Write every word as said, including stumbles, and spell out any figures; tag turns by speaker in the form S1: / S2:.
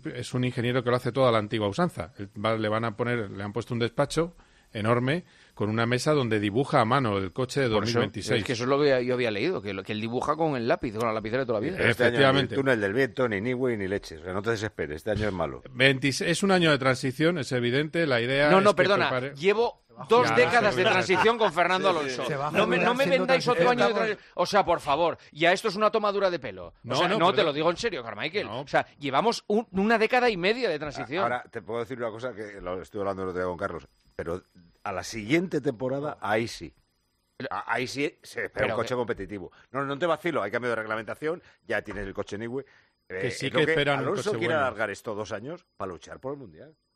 S1: es un ingeniero que lo hace todo a la antigua usanza. Va, le van a poner, le han puesto un despacho enorme con una mesa donde dibuja a mano el coche de dos mil veintiséis.
S2: Eso, es que eso es lo que yo había leído, que, que él dibuja con el lápiz, con la lapicera de toda la vida.
S3: Pero este
S1: Efectivamente.
S3: Año, el túnel del viento, ni Nigüey ni leches. O sea, no te desesperes, este año es malo.
S1: veintiséis, es un año de transición, es evidente. La idea
S2: No, no,
S1: es
S2: perdona.
S1: Que prepare...
S2: Llevo dos
S1: Ya,
S2: décadas
S1: sí,
S2: de
S1: sí,
S2: transición con Fernando Alonso. No me, no me vendáis otro año de transición. O sea, por favor, ya esto es una tomadura de pelo.
S1: No,
S2: o sea, no,
S1: no,
S2: te
S1: perdón.
S2: lo digo en serio, Carmichael.
S1: No.
S2: O sea, llevamos un- una década y media de transición.
S3: Ahora, te puedo decir una cosa que lo estuve hablando el otro día con Carlos, pero a la siguiente temporada, ahí sí. A- Ahí sí se espera
S2: Pero
S3: un coche
S2: que-
S3: competitivo. No, no te vacilo, hay cambio de reglamentación, ya tienes el coche Nigüey.
S1: Que sí
S3: es lo
S1: que esperan un
S3: Alonso
S1: coche
S3: quiere
S1: bueno.
S3: alargar esto dos años para luchar por el Mundial.